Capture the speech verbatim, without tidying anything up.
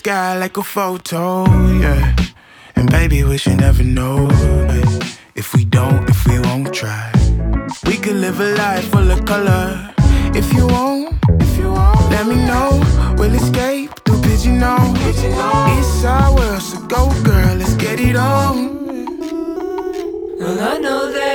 sky like a photo, yeah. And baby, we should never know, yeah. If we don't, if we won't try, we could live a life full of color. If you won't, if you won't, let me know. We'll escape through Pigeon-Hole. It's our world, so go girl, let's get it on. Well, I know that